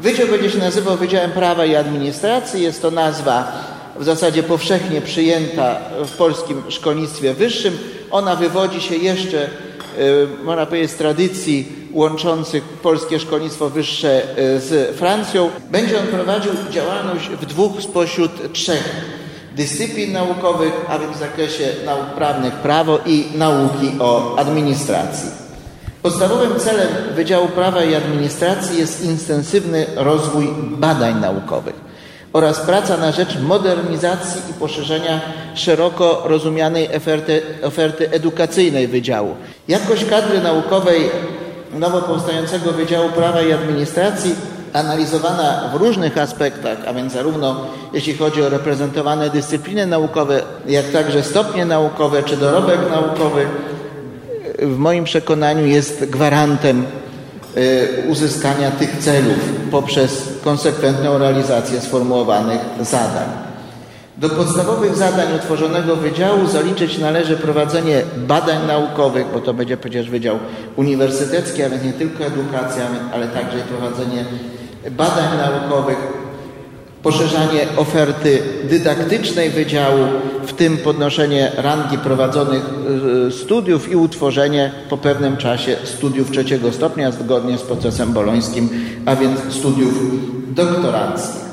Wydział będzie się nazywał Wydziałem Prawa i Administracji. Jest to nazwa w zasadzie powszechnie przyjęta w polskim szkolnictwie wyższym. Ona wywodzi się jeszcze, można powiedzieć, z tradycji łączących polskie szkolnictwo wyższe z Francją. Będzie on prowadził działalność w 2 spośród 3 dyscyplin naukowych, a więc w zakresie nauk prawnych prawo i nauki o administracji. Podstawowym celem Wydziału Prawa i Administracji jest intensywny rozwój badań naukowych oraz praca na rzecz modernizacji i poszerzenia szeroko rozumianej oferty edukacyjnej Wydziału. Jakość kadry naukowej nowo powstającego Wydziału Prawa i Administracji analizowana w różnych aspektach, a więc zarówno jeśli chodzi o reprezentowane dyscypliny naukowe, jak także stopnie naukowe czy dorobek naukowy, w moim przekonaniu jest gwarantem uzyskania tych celów poprzez konsekwentną realizację sformułowanych zadań. Do podstawowych zadań utworzonego wydziału zaliczyć należy prowadzenie badań naukowych, bo to będzie przecież wydział uniwersytecki, a więc nie tylko edukacja, ale także prowadzenie badań naukowych, poszerzanie oferty dydaktycznej wydziału, w tym podnoszenie rangi prowadzonych studiów i utworzenie po pewnym czasie studiów 3. stopnia zgodnie z procesem bolońskim, a więc studiów doktoranckich.